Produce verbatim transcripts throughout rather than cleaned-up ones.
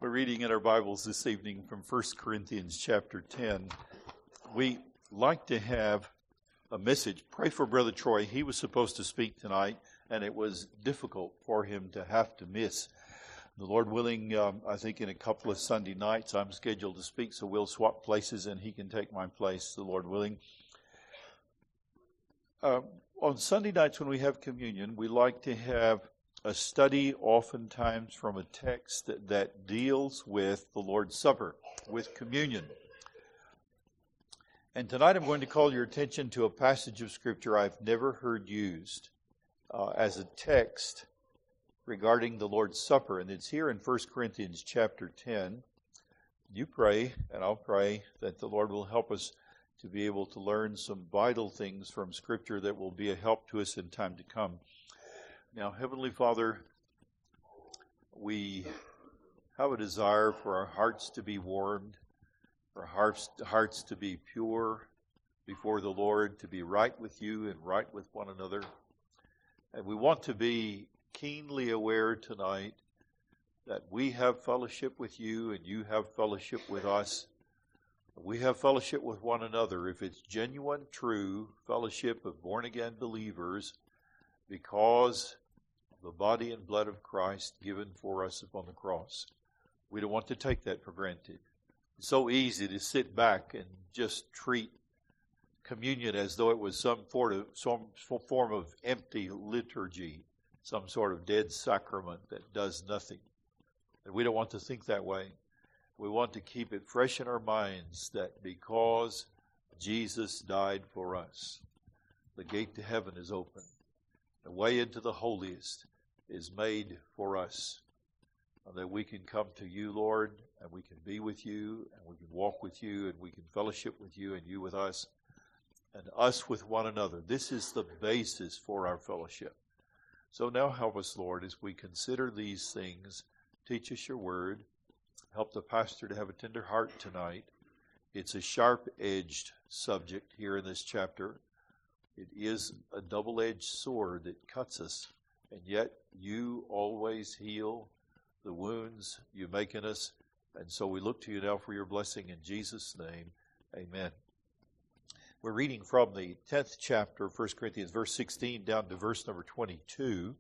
We're reading in our Bibles this evening from First Corinthians chapter ten. We like to have a message. Pray for Brother Troy. He was supposed to speak tonight, and it was difficult for him to have to miss. The Lord willing, um, I think in a couple of Sunday nights I'm scheduled to speak, so we'll swap places and he can take my place, the Lord willing. Uh, on Sunday nights when we have communion, we like to have a study oftentimes from a text that, that deals with the Lord's Supper, with communion. And tonight I'm going to call your attention to a passage of Scripture I've never heard used uh, as a text regarding the Lord's Supper, and it's here in First Corinthians chapter ten. You pray, and I'll pray, that the Lord will help us to be able to learn some vital things from Scripture that will be a help to us in time to come. Now, Heavenly Father, we have a desire for our hearts to be warmed, for our hearts, hearts to be pure before the Lord, to be right with you and right with one another. And we want to be keenly aware tonight that we have fellowship with you and you have fellowship with us. We have fellowship with one another if it's genuine, true fellowship of born-again believers because the body and blood of Christ given for us upon the cross. We don't want to take that for granted. It's so easy to sit back and just treat communion as though it was some form of, some form of empty liturgy, some sort of dead sacrament that does nothing. And we don't want to think that way. We want to keep it fresh in our minds that because Jesus died for us, the gate to heaven is open. The way into the holiest is made for us, and that we can come to you, Lord, and we can be with you, and we can walk with you, and we can fellowship with you, and you with us, and us with one another. This is the basis for our fellowship. So now help us, Lord, as we consider these things. Teach us your word. Help the pastor to have a tender heart tonight. It's a sharp-edged subject here in this chapter. It is a double-edged sword that cuts us, and yet you always heal the wounds you make in us. And so we look to you now for your blessing in Jesus' name. Amen. We're reading from the tenth chapter of First Corinthians, verse sixteen, down to verse number twenty-two.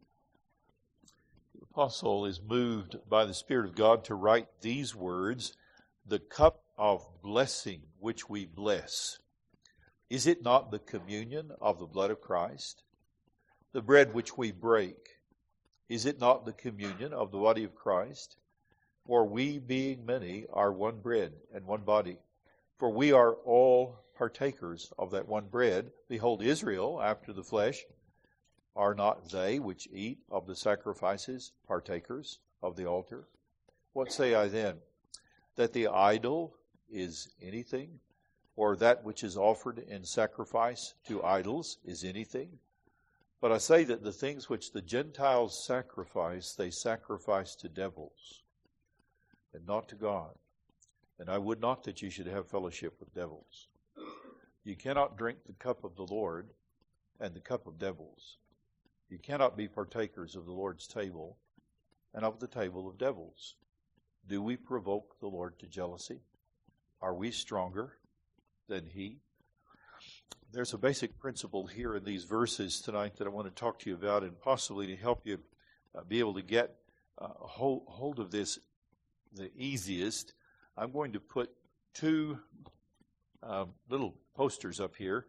The apostle is moved by the Spirit of God to write these words, "The cup of blessing which we bless, is it not the communion of the blood of Christ? The bread which we break, is it not the communion of the body of Christ? For we, being many, are one bread and one body. For we are all partakers of that one bread. Behold, Israel, after the flesh, are not they which eat of the sacrifices partakers of the altar? What say I then? That the idol is anything? Or that which is offered in sacrifice to idols is anything? But I say that the things which the Gentiles sacrifice, they sacrifice to devils, and not to God. And I would not that you should have fellowship with devils. You cannot drink the cup of the Lord and the cup of devils. You cannot be partakers of the Lord's table and of the table of devils. Do we provoke the Lord to jealousy? Are we stronger than he? There's a basic principle here in these verses tonight that I want to talk to you about, and possibly to help you uh, be able to get uh, hold, hold of this the easiest. I'm going to put two uh, little posters up here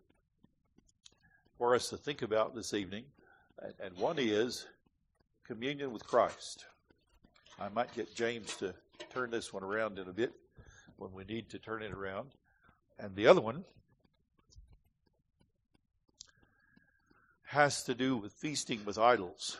for us to think about this evening, and, and one is communion with Christ. I might get James to turn this one around in a bit when we need to turn it around. And the other one has to do with feasting with idols.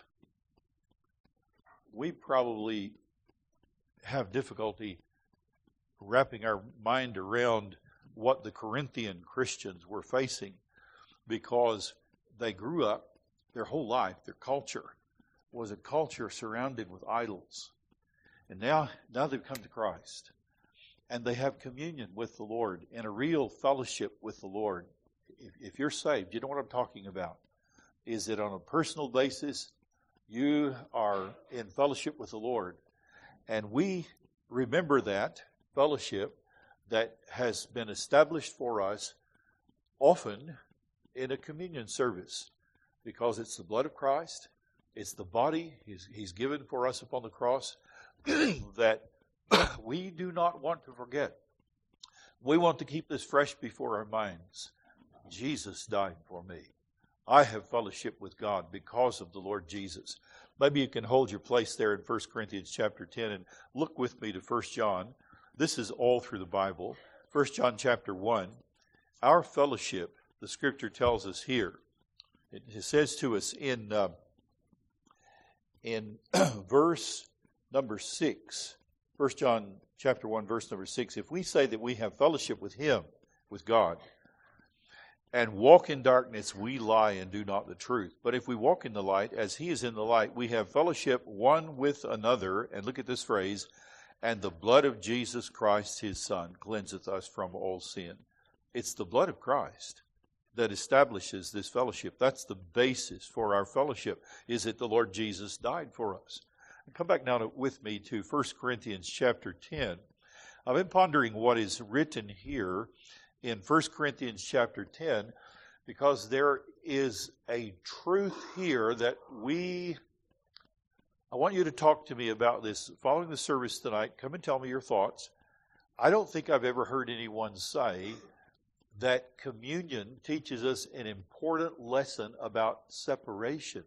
We probably have difficulty wrapping our mind around what the Corinthian Christians were facing because they grew up, their whole life, their culture was a culture surrounded with idols. And now, now they've come to Christ. And they have communion with the Lord and a real fellowship with the Lord. If, if you're saved, you know what I'm talking about. Is that on a personal basis, you are in fellowship with the Lord. And we remember that fellowship that has been established for us often in a communion service, because it's the blood of Christ, it's the body he's, he's given for us upon the cross that we do not want to forget. We want to keep this fresh before our minds. Jesus died for me. I have fellowship with God because of the Lord Jesus. Maybe you can hold your place there in First Corinthians chapter ten and look with me to First John. This is all through the Bible. First John chapter one. Our fellowship, the Scripture tells us here. It says to us in uh, in verse number six. First John chapter one, verse number six. If we say that we have fellowship with Him, with God, and walk in darkness, we lie and do not the truth. But if we walk in the light, as He is in the light, we have fellowship one with another. And look at this phrase, and the blood of Jesus Christ, His Son, cleanseth us from all sin. It's the blood of Christ that establishes this fellowship. That's the basis for our fellowship, is that the Lord Jesus died for us. Come back now to, with me to First Corinthians chapter ten. I've been pondering what is written here in First Corinthians chapter ten, because there is a truth here that we, I want you to talk to me about this. Following the service tonight, come and tell me your thoughts. I don't think I've ever heard anyone say that communion teaches us an important lesson about separation.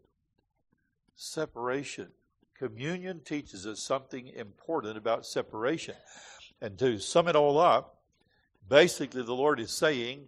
Separation. Communion teaches us something important about separation. And to sum it all up, basically the Lord is saying,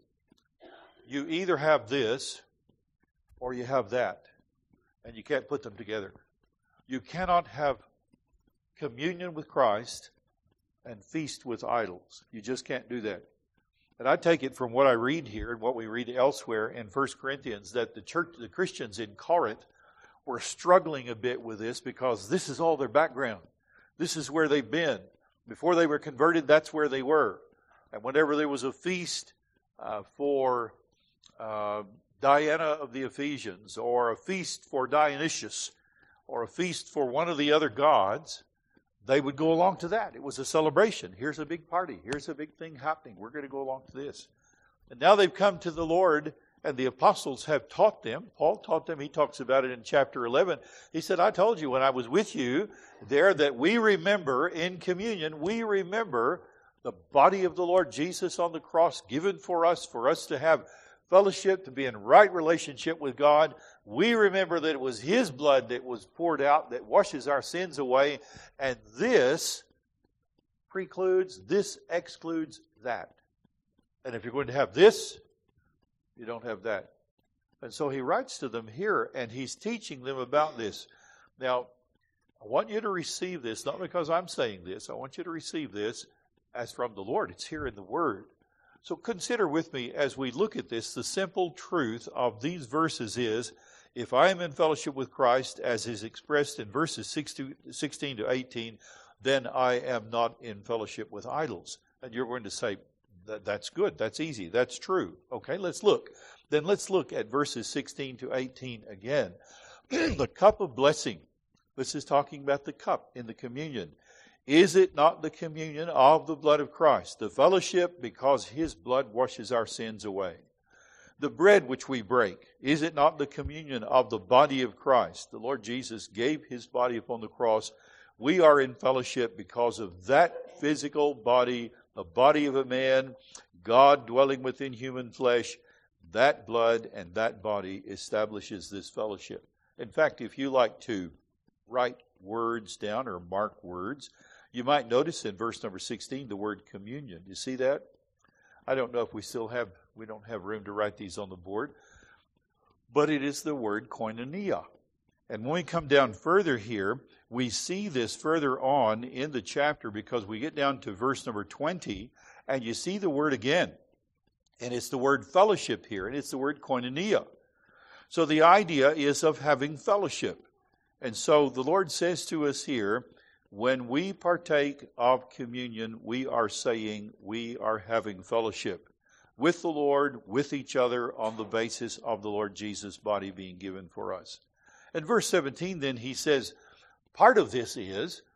you either have this or you have that. And you can't put them together. You cannot have communion with Christ and feast with idols. You just can't do that. And I take it from what I read here and what we read elsewhere in First Corinthians that the church, the Christians in Corinth were struggling a bit with this, because this is all their background. This is where they've been. Before they were converted, that's where they were. And whenever there was a feast uh, for uh, Diana of the Ephesians, or a feast for Dionysius, or a feast for one of the other gods, they would go along to that. It was a celebration. Here's a big party. Here's a big thing happening. We're going to go along to this. And now they've come to the Lord, and the apostles have taught them. Paul taught them. He talks about it in chapter eleven. He said, I told you when I was with you there that we remember in communion, we remember the body of the Lord Jesus on the cross given for us, for us to have fellowship, to be in right relationship with God. We remember that it was His blood that was poured out that washes our sins away. And this precludes, this excludes that. And if you're going to have this, you don't have that. And so he writes to them here, and he's teaching them about this. Now, I want you to receive this, not because I'm saying this. I want you to receive this as from the Lord. It's here in the Word. So consider with me as we look at this, the simple truth of these verses is, if I am in fellowship with Christ, as is expressed in verses sixteen to eighteen, then I am not in fellowship with idols. And you're going to say, that, that's good, that's easy, that's true. Okay, let's look. Then let's look at verses sixteen to eighteen again. The cup of blessing. This is talking about the cup in the communion. Is it not the communion of the blood of Christ? The fellowship, because His blood washes our sins away. The bread which we break, is it not the communion of the body of Christ? The Lord Jesus gave His body upon the cross. We are in fellowship because of that physical body, the body of a man, God dwelling within human flesh. That blood and that body establishes this fellowship. In fact, if you like to write words down or mark words, you might notice in verse number sixteen the word communion. You see that? I don't know if we still have, we don't have room to write these on the board, but it is the word koinonia. And when we come down further here, we see this further on in the chapter, because we get down to verse number twenty, and you see the word again. And it's the word fellowship here, and it's the word koinonia. So the idea is of having fellowship. And so the Lord says to us here, when we partake of communion, we are saying we are having fellowship with the Lord, with each other, on the basis of the Lord Jesus' body being given for us. In verse seventeen, then, he says, part of this is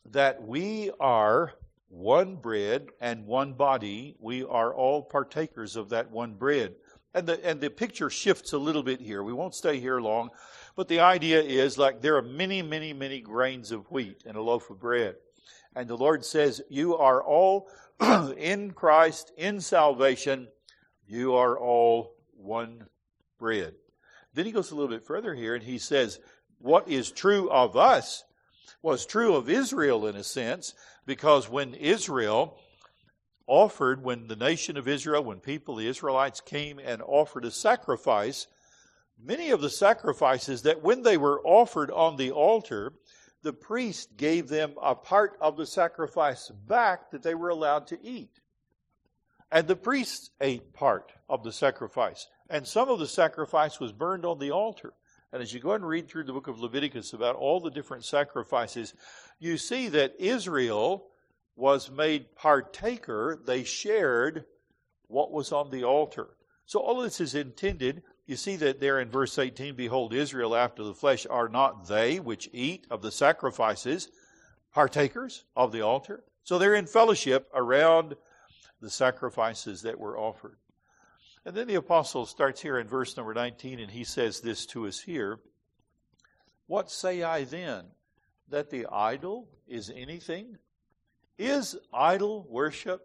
that we are one bread and one body. We are all partakers of that one bread. And the, and the picture shifts a little bit here. We won't stay here long. But the idea is like there are many, many, many grains of wheat in a loaf of bread. And the Lord says, you are all in Christ, in salvation. You are all one bread. Then he goes a little bit further here and he says, what is true of us was true of Israel in a sense, because when Israel offered, when the nation of Israel, when people, the Israelites came and offered a sacrifice, many of the sacrifices that when they were offered on the altar, the priest gave them a part of the sacrifice back that they were allowed to eat. And the priest ate part of the sacrifice. And some of the sacrifice was burned on the altar. And as you go and read through the book of Leviticus about all the different sacrifices, you see that Israel was made partaker. They shared what was on the altar. So all of this is intended. You see that there in verse eighteen, behold, Israel after the flesh, are not they which eat of the sacrifices partakers of the altar? So they're in fellowship around the sacrifices that were offered. And then the apostle starts here in verse number nineteen, and he says this to us here. What say I then? That the idol is anything? Is idol worship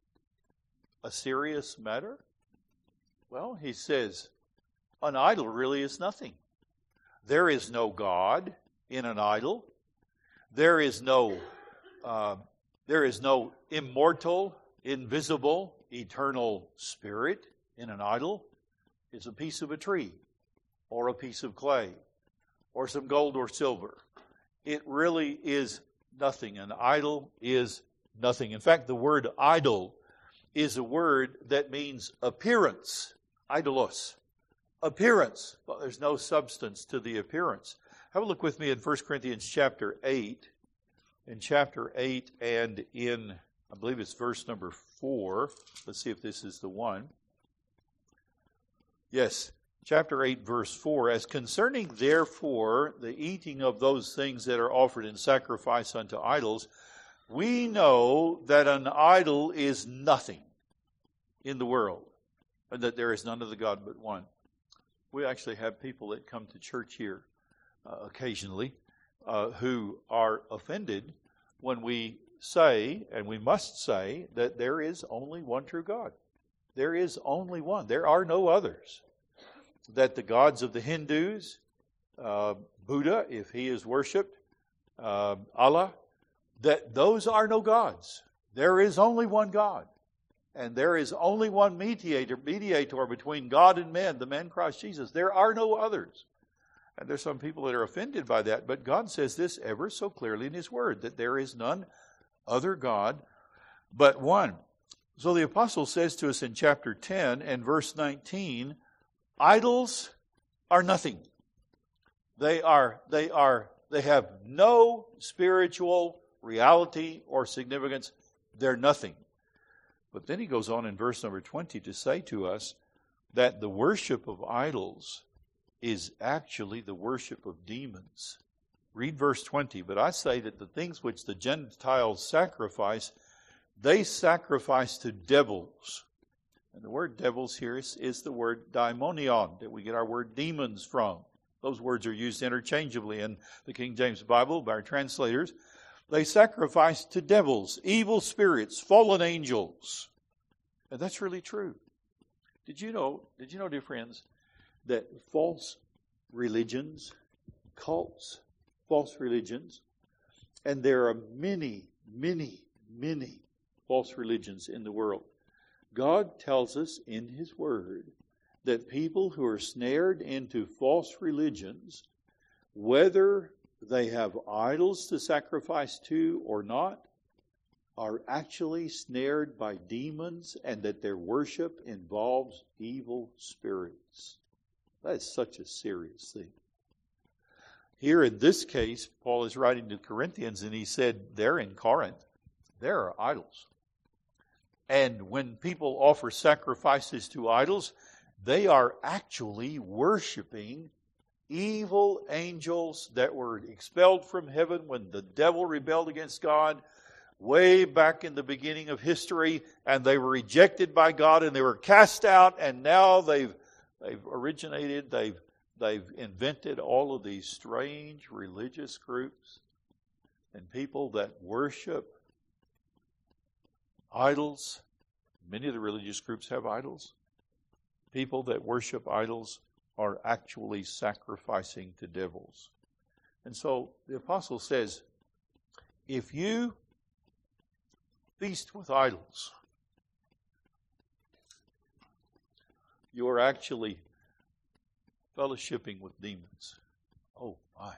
a serious matter? Well, he says, an idol really is nothing. There is no God in an idol. There is no, uh, there is no immortal, invisible, eternal spirit in an idol. It's a piece of a tree or a piece of clay or some gold or silver. It really is nothing. An idol is nothing. In fact, the word idol is a word that means appearance. Idolos. Appearance. But there's no substance to the appearance. Have a look with me in First Corinthians chapter eight. In chapter eight and in, I believe it's verse number four. Let's see if this is the one. Yes, chapter eight, verse four. As concerning, therefore, the eating of those things that are offered in sacrifice unto idols, we know that an idol is nothing in the world, and that there is none other God but one. We actually have people that come to church here uh, occasionally uh, who are offended when we say, and we must say, that there is only one true God. There is only one. There are no others. That the gods of the Hindus, uh, Buddha, if he is worshipped, uh, Allah, that those are no gods. There is only one God. And there is only one mediator, mediator between God and men, the man Christ Jesus. There are no others. And there's some people that are offended by that. But God says this ever so clearly in His Word, that there is none other God but one. So the apostle says to us in chapter ten and verse nineteen, idols are nothing. They are, they are, they have no spiritual reality or significance. They're nothing. But then he goes on in verse number twenty to say to us that the worship of idols is actually the worship of demons. Read verse twenty. But I say that the things which the Gentiles sacrifice, they sacrifice to devils. And the word devils here is, is the word daimonion, that we get our word demons from. Those words are used interchangeably in the King James Bible by our translators. They sacrifice to devils, evil spirits, fallen angels. And that's really true. Did you know, did you know, dear friends, that false religions, cults, false religions, and there are many, many, many false religions in the world. God tells us in His Word that people who are snared into false religions, whether they have idols to sacrifice to or not, are actually snared by demons, and that their worship involves evil spirits. That is such a serious thing. Here in this case, Paul is writing to Corinthians, and he said there in Corinth, there are idols. And when people offer sacrifices to idols, they are actually worshiping evil angels that were expelled from heaven when the devil rebelled against God way back in the beginning of history, and they were rejected by God and they were cast out, and now they've they've originated, they've they've invented all of these strange religious groups and people that worship idols. Many of the religious groups have idols. People that worship idols are actually sacrificing to devils. And so the apostle says, if you feast with idols, you are actually fellowshipping with demons. Oh my.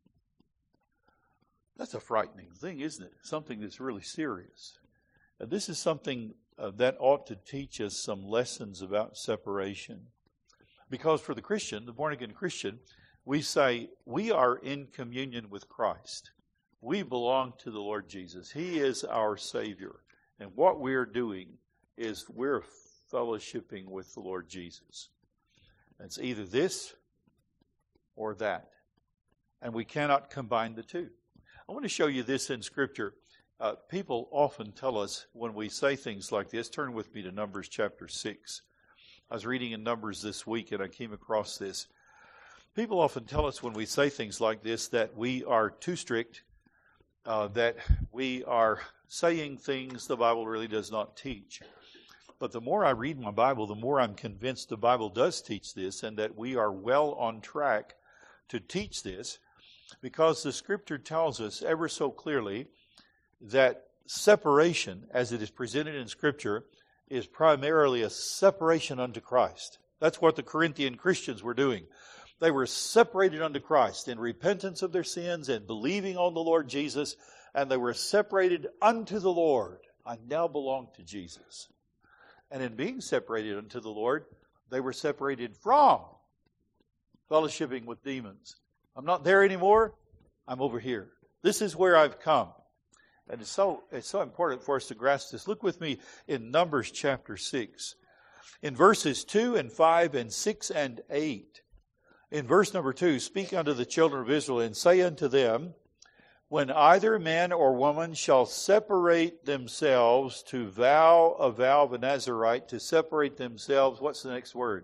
That's a frightening thing, isn't it? Something that's really serious. And this is something uh, that ought to teach us some lessons about separation. Because for the Christian, the born-again Christian, we say we are in communion with Christ. We belong to the Lord Jesus. He is our Savior. And what we're doing is we're fellowshipping with the Lord Jesus. It's either this or that. And we cannot combine the two. I want to show you this in Scripture. Uh, people often tell us when we say things like this, turn with me to Numbers chapter six. I was reading in Numbers this week and I came across this. People often tell us when we say things like this that we are too strict, uh, that we are saying things the Bible really does not teach. But the more I read my Bible, the more I'm convinced the Bible does teach this and that we are well on track to teach this, because the Scripture tells us ever so clearly that separation, as it is presented in Scripture, is primarily a separation unto Christ. That's what the Corinthian Christians were doing. They were separated unto Christ in repentance of their sins and believing on the Lord Jesus, and they were separated unto the Lord. I now belong to Jesus. And in being separated unto the Lord, they were separated from fellowshipping with demons. I'm not there anymore. I'm over here. This is where I've come. And it's so it's so important for us to grasp this. Look with me in Numbers chapter six. In verses two and five and six and eight. In verse number two, speak unto the children of Israel and say unto them, when either man or woman shall separate themselves to vow a vow of a Nazarite, to separate themselves, what's the next word?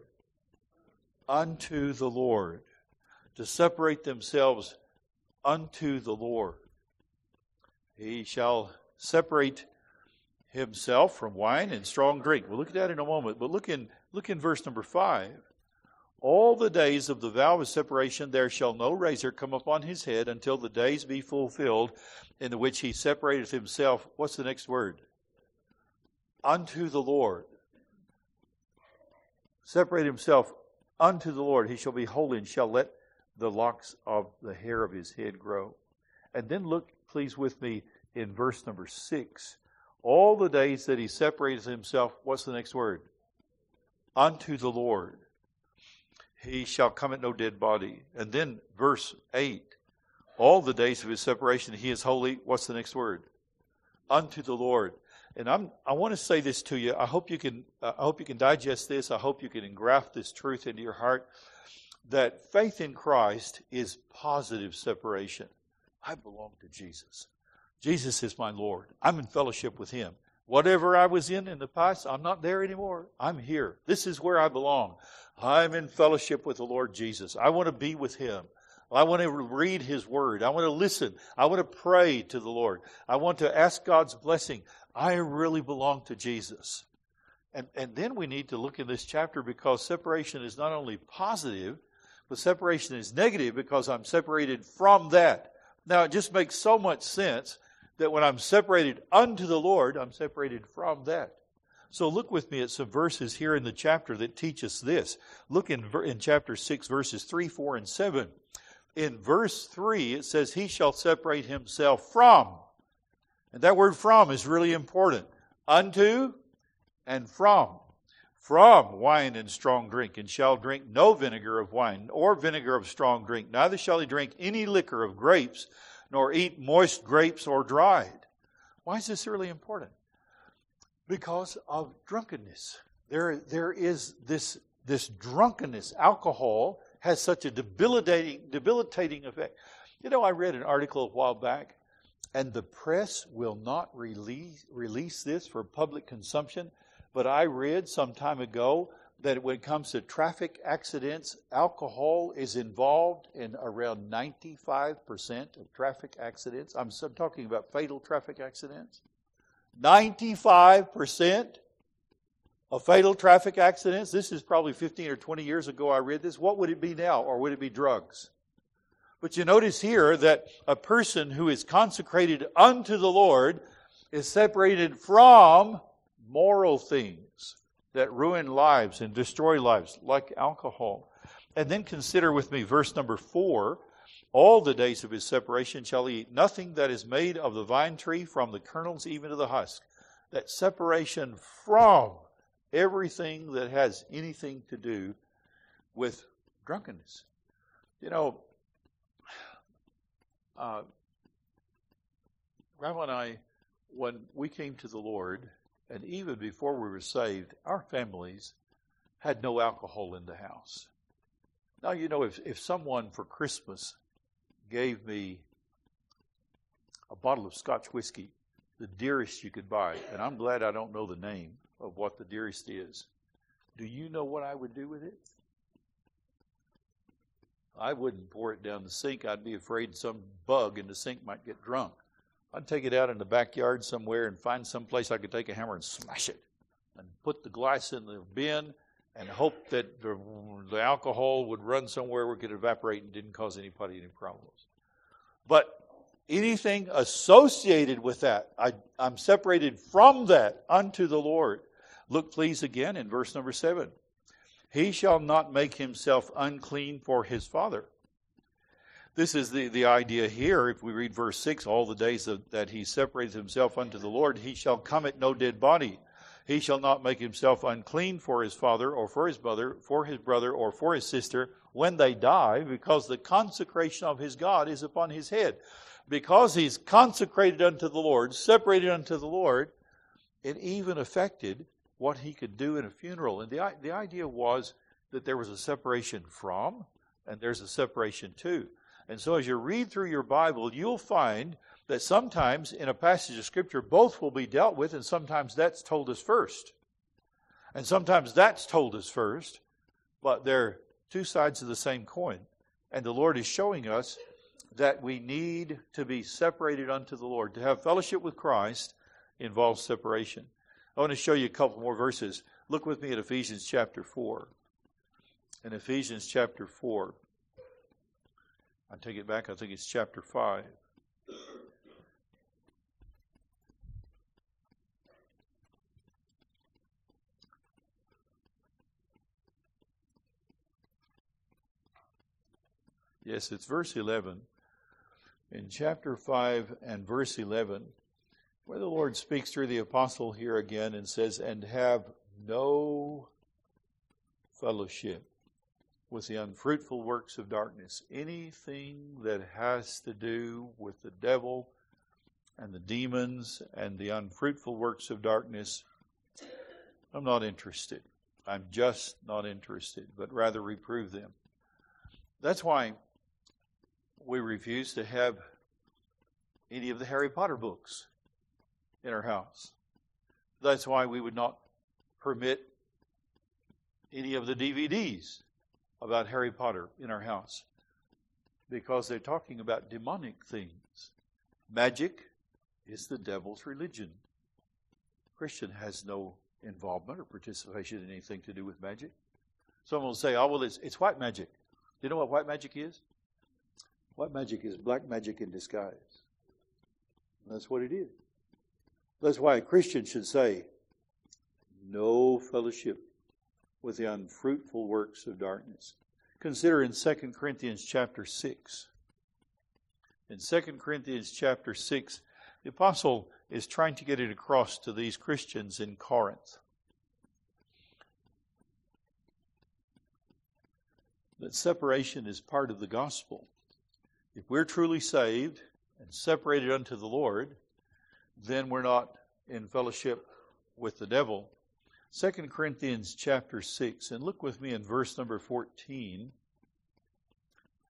Unto the Lord. To separate themselves unto the Lord. He shall separate himself from wine and strong drink. We'll look at that in a moment. But look in look in verse number five. All the days of the vow of separation there shall no razor come upon his head until the days be fulfilled in the which he separated himself. What's the next word? Unto the Lord. Separate himself unto the Lord. He shall be holy and shall let the locks of the hair of his head grow. And then look, please, with me in verse number six. All the days that he separated himself, what's the next word? Unto the Lord. He shall come at no dead body. And then verse eight. All the days of his separation, he is holy. What's the next word? Unto the Lord. And I'm, I want to say this to you. I hope you can, uh, I hope you can digest this. I hope you can engraft this truth into your heart. That faith in Christ is positive separation. I belong to Jesus. Jesus is my Lord. I'm in fellowship with Him. Whatever I was in in the past, I'm not there anymore. I'm here. This is where I belong. I'm in fellowship with the Lord Jesus. I want to be with Him. I want to read His Word. I want to listen. I want to pray to the Lord. I want to ask God's blessing. I really belong to Jesus. And, and then we need to look in this chapter, because separation is not only positive, but separation is negative, because I'm separated from that. Now, it just makes so much sense that when I'm separated unto the Lord, I'm separated from that. So look with me at some verses here in the chapter that teach us this. Look in, in chapter six, verses three, four, and seven. In verse three, it says, he shall separate himself from. And that word from is really important. Unto and from. From wine and strong drink, and shall drink no vinegar of wine, or vinegar of strong drink. Neither shall he drink any liquor of grapes, nor eat moist grapes or dried. Why is this really important? Because of drunkenness. There, there is this, this drunkenness. Alcohol has such a debilitating, debilitating effect. You know, I read an article a while back, and the press will not release, release this for public consumption, but I read some time ago that when it comes to traffic accidents, alcohol is involved in around ninety-five percent of traffic accidents. I'm talking about fatal traffic accidents. ninety-five percent of fatal traffic accidents. This is probably fifteen or twenty years ago I read this. What would it be now? Or would it be drugs? But you notice here that a person who is consecrated unto the Lord is separated from moral things that ruin lives and destroy lives, like alcohol. And then consider with me verse number four. All the days of his separation shall he eat nothing that is made of the vine tree, from the kernels even to the husk. That separation from everything that has anything to do with drunkenness. You know, uh, Grandma and I, when we came to the Lord, and even before we were saved, our families had no alcohol in the house. Now, you know, if, if someone for Christmas gave me a bottle of Scotch whiskey, the dearest you could buy, and I'm glad I don't know the name of what the dearest is, do you know what I would do with it? I wouldn't pour it down the sink. I'd be afraid some bug in the sink might get drunk. I'd take it out in the backyard somewhere and find some place I could take a hammer and smash it and put the glass in the bin and hope that the, the alcohol would run somewhere where it could evaporate and didn't cause anybody any problems. But anything associated with that, I, I'm separated from that unto the Lord. Look, please, again in verse number seven. He shall not make himself unclean for his father. This is the, the idea here. If we read verse six, all the days of, that he separates himself unto the Lord, he shall come at no dead body. He shall not make himself unclean for his father or for his mother, for his brother or for his sister when they die, because the consecration of his God is upon his head. Because he's consecrated unto the Lord, separated unto the Lord, it even affected what he could do in a funeral. And the, the idea was that there was a separation from, and there's a separation to. And so as you read through your Bible, you'll find that sometimes in a passage of Scripture, both will be dealt with, and sometimes that's told us first. And sometimes that's told us first, but they're two sides of the same coin. And the Lord is showing us that we need to be separated unto the Lord. To have fellowship with Christ involves separation. I want to show you a couple more verses. Look with me at Ephesians chapter four. In Ephesians chapter four. I take it back, I think it's chapter five. Yes, it's verse eleven. In chapter five and verse eleven, where the Lord speaks through the apostle here again and says, and have no fellowship with the unfruitful works of darkness. Anything that has to do with the devil and the demons and the unfruitful works of darkness, I'm not interested. I'm just not interested, but rather reprove them. That's why we refuse to have any of the Harry Potter books in our house. That's why we would not permit any of the D V Ds about Harry Potter in our house, because they're talking about demonic things. Magic is the devil's religion. Christian has no involvement or participation in anything to do with magic. Someone will say, oh, well, it's, it's white magic. Do you know what white magic is? White magic is black magic in disguise. And that's what it is. That's why a Christian should say, no fellowship with the unfruitful works of darkness. Consider in Second Corinthians chapter six. In Second Corinthians chapter six, the apostle is trying to get it across to these Christians in Corinth that separation is part of the gospel. If we're truly saved and separated unto the Lord, then we're not in fellowship with the devil. Second Corinthians chapter six, and look with me in verse number fourteen.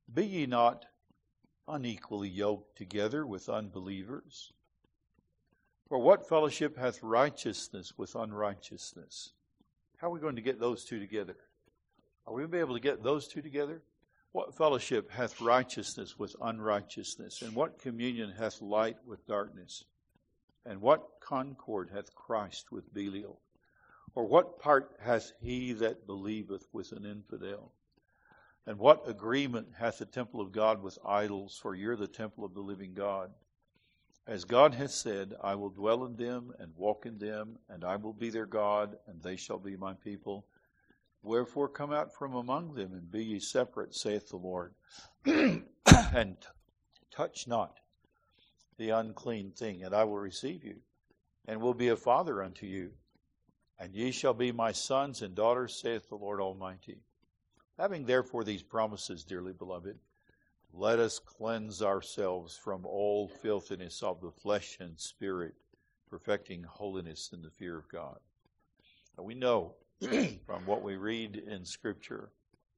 Be ye not unequally yoked together with unbelievers. For what fellowship hath righteousness with unrighteousness? How are we going to get those two together? Are we going to be able to get those two together? What fellowship hath righteousness with unrighteousness? And what communion hath light with darkness? And what concord hath Christ with Belial? Or what part hath he that believeth with an infidel? And what agreement hath the temple of God with idols? For you're the temple of the living God. As God hath said, I will dwell in them and walk in them, and I will be their God, and they shall be my people. Wherefore come out from among them, and be ye separate, saith the Lord, and touch not the unclean thing, and I will receive you, and will be a father unto you. And ye shall be my sons and daughters, saith the Lord Almighty. Having therefore these promises, dearly beloved, let us cleanse ourselves from all filthiness of the flesh and spirit, perfecting holiness in the fear of God. Now we know from what we read in Scripture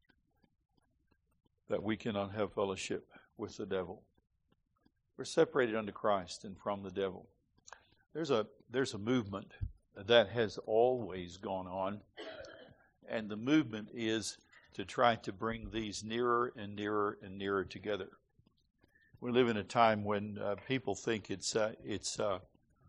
that we cannot have fellowship with the devil. We're separated unto Christ and from the devil. There's a there's a movement that has always gone on, and the movement is to try to bring these nearer and nearer and nearer together. We live in a time when uh, people think it's uh, it's uh,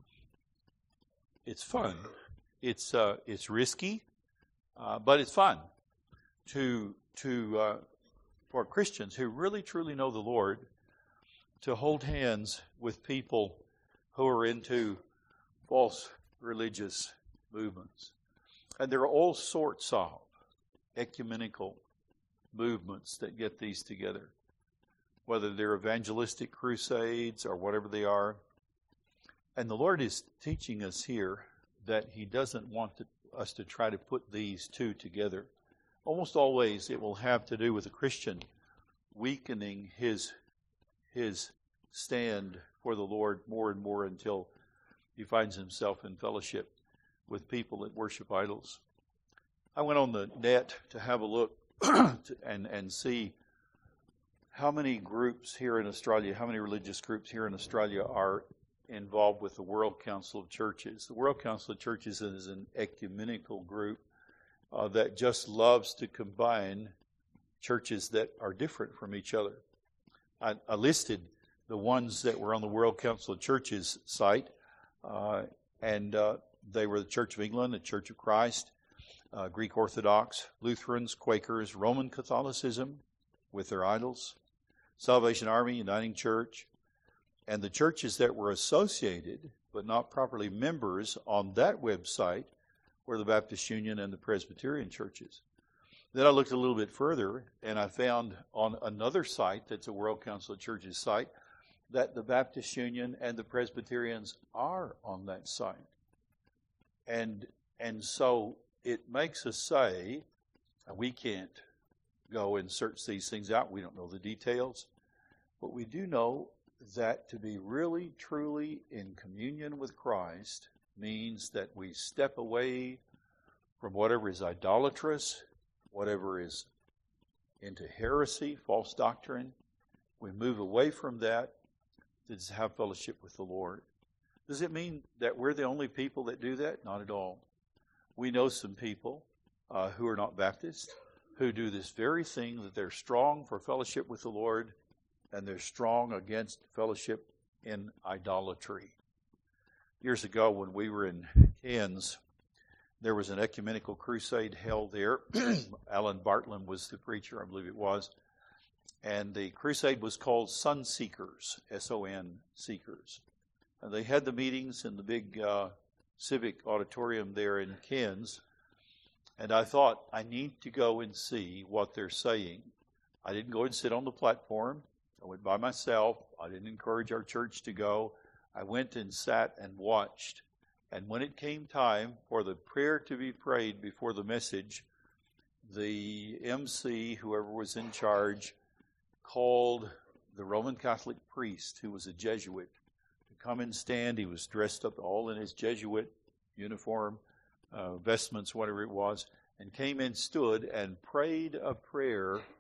it's fun, it's uh, it's risky, uh, but it's fun to to uh, for Christians who really truly know the Lord to hold hands with people who are into false religious movements. And there are all sorts of ecumenical movements that get these together, whether they're evangelistic crusades or whatever they are. And the Lord is teaching us here that He doesn't want to, us to try to put these two together. Almost always it will have to do with a Christian weakening his his stand for the Lord more and more until he finds himself in fellowship with people that worship idols. I went on the net to have a look to, and, and see how many groups here in Australia, how many religious groups here in Australia are involved with the World Council of Churches. The World Council of Churches is an ecumenical group uh, that just loves to combine churches that are different from each other. I, I listed the ones that were on the World Council of Churches site, uh, and uh, they were the Church of England, the Church of Christ, uh, Greek Orthodox, Lutherans, Quakers, Roman Catholicism with their idols, Salvation Army, Uniting Church, and the churches that were associated but not properly members on that website were the Baptist Union and the Presbyterian churches. Then I looked a little bit further, and I found on another site that's a World Council of Churches site that the Baptist Union and the Presbyterians are on that site. And and so it makes us say, we can't go and search these things out. We don't know the details. But we do know that to be really, truly in communion with Christ means that we step away from whatever is idolatrous, whatever is into heresy, false doctrine. We move away from that to have fellowship with the Lord. Does it mean that we're the only people that do that? Not at all. We know some people uh, who are not Baptist who do this very thing, that they're strong for fellowship with the Lord and they're strong against fellowship in idolatry. Years ago when we were in Cairns, there was an ecumenical crusade held there. Alan Bartlam was the preacher, I believe it was. And the crusade was called Sun Seekers, S O N Seekers. And they had the meetings in the big uh, civic auditorium there in Cairns. And I thought, I need to go and see what they're saying. I didn't go and sit on the platform. I went by myself. I didn't encourage our church to go. I went and sat and watched. And when it came time for the prayer to be prayed before the message, the M C, whoever was in charge, called the Roman Catholic priest, who was a Jesuit, to come and stand. He was dressed up all in his Jesuit uniform, uh, vestments, whatever it was, and came and stood and prayed a prayer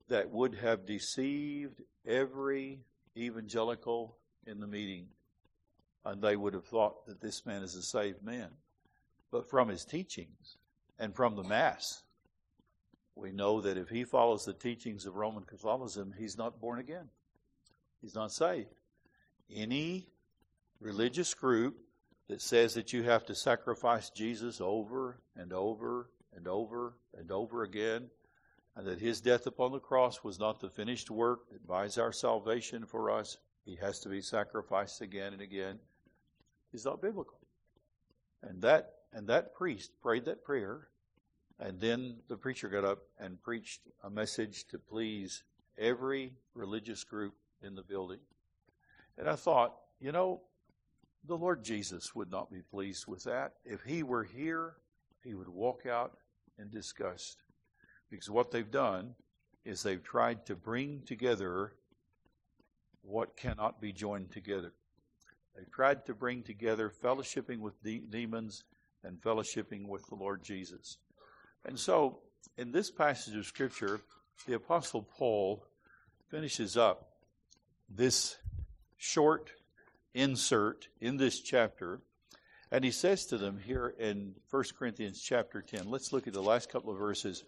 that would have deceived every evangelical in the meeting. And they would have thought that this man is a saved man. But from his teachings and from the Mass, we know that if he follows the teachings of Roman Catholicism, he's not born again. He's not saved. Any religious group that says that you have to sacrifice Jesus over and over and over and over again, and that his death upon the cross was not the finished work that buys our salvation for us, he has to be sacrificed again and again, is not biblical. And that and that priest prayed that prayer, and then the preacher got up and preached a message to please every religious group in the building. And I thought, you know, the Lord Jesus would not be pleased with that. If he were here, he would walk out in disgust. Because what they've done is they've tried to bring together what cannot be joined together. They've tried to bring together fellowshipping with de- demons and fellowshipping with the Lord Jesus. And so, in this passage of Scripture, the Apostle Paul finishes up this short insert in this chapter, and he says to them here in First Corinthians chapter ten, let's look at the last couple of verses,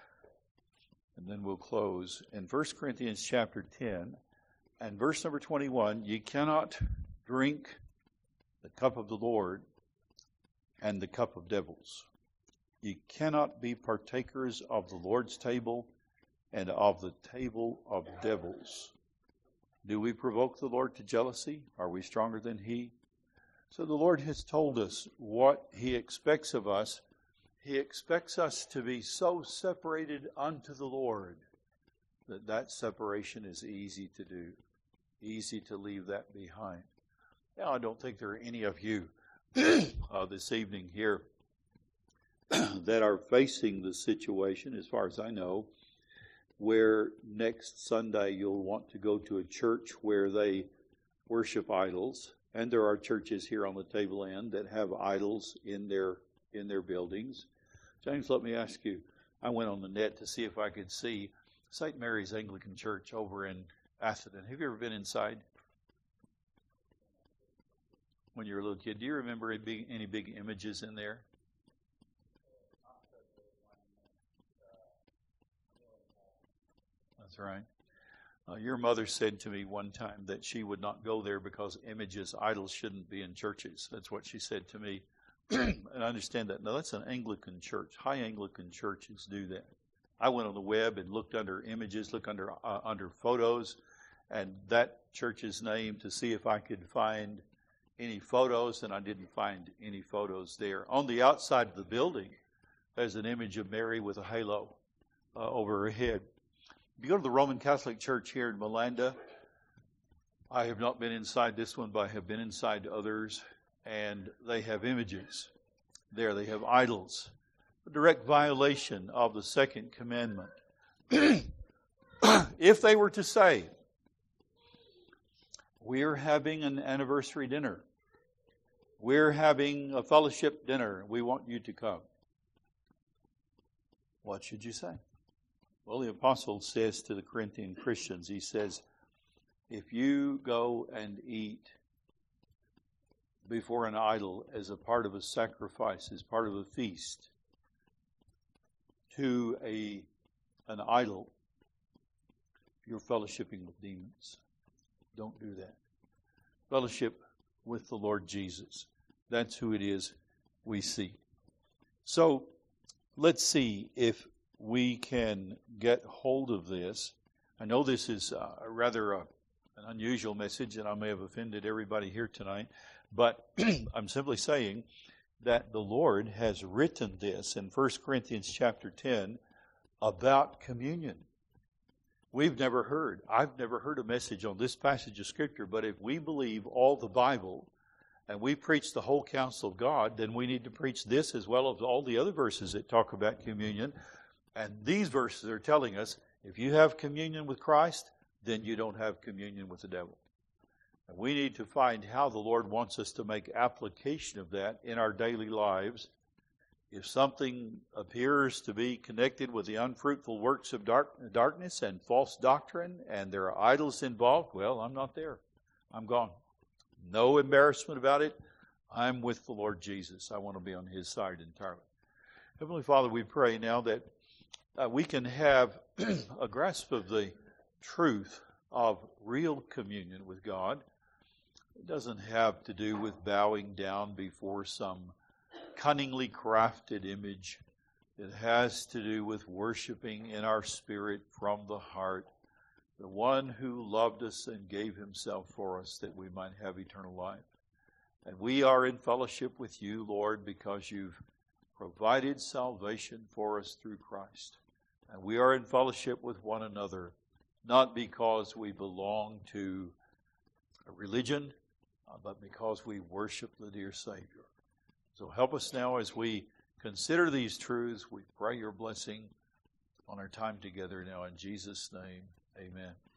and then we'll close. In First Corinthians chapter ten, and verse number twenty-one, ye cannot drink the cup of the Lord and the cup of devils. Ye cannot be partakers of the Lord's table and of the table of devils. Do we provoke the Lord to jealousy? Are we stronger than he? So the Lord has told us what he expects of us. He expects us to be so separated unto the Lord that that separation is easy to do, easy to leave that behind. Now, I don't think there are any of you uh, this evening here that are facing the situation, as far as I know, where next Sunday you'll want to go to a church where they worship idols. And there are churches here on the table end that have idols in their in their buildings. James, let me ask you, I went on the net to see if I could see Saint Mary's Anglican Church over in Atherton. Have you ever been inside? When you were a little kid, do you remember any big, any big images in there? That's right. Uh, your mother said to me one time that she would not go there because images, idols shouldn't be in churches. That's what she said to me. And I understand that. Now, that's an Anglican church. High Anglican churches do that. I went on the web and looked under images, looked under uh, under photos, and that church's name to see if I could find any photos, and I didn't find any photos there. On the outside of the building, there's an image of Mary with a halo uh, over her head. If you go to the Roman Catholic Church here in Malanda, I have not been inside this one, but I have been inside others, and they have images there. They have idols. A direct violation of the second commandment. If they were to say, we're having an anniversary dinner, we're having a fellowship dinner, we want you to come, what should you say? Well, the apostle says to the Corinthian Christians, he says, if you go and eat before an idol as a part of a sacrifice, as part of a feast, to a an idol, you're fellowshipping with demons. Don't do that. Fellowship with the Lord Jesus. That's who it is we see. So let's see if we can get hold of this. I know this is uh, rather a, an unusual message, and I may have offended everybody here tonight, but I'm simply saying that the Lord has written this in First Corinthians chapter ten about communion. We've never heard, I've never heard a message on this passage of Scripture, but if we believe all the Bible and we preach the whole counsel of God, then we need to preach this as well as all the other verses that talk about communion. And these verses are telling us, if you have communion with Christ, then you don't have communion with the devil. And we need to find how the Lord wants us to make application of that in our daily lives If something appears to be connected with the unfruitful works of dark, darkness and false doctrine, and there are idols involved, well, I'm not there. I'm gone. No embarrassment about it. I'm with the Lord Jesus. I want to be on His side entirely. Heavenly Father, we pray now that uh, we can have a grasp of the truth of real communion with God. It doesn't have to do with bowing down before some cunningly crafted image. It has to do with worshiping in our spirit from the heart the one who loved us and gave Himself for us that we might have eternal life. And we are in fellowship with You, Lord, because You've provided salvation for us through Christ. And we are in fellowship with one another, not because we belong to a religion, uh, but because we worship the dear Savior. So help us now as we consider these truths. We pray Your blessing on our time together now. In Jesus' name, amen.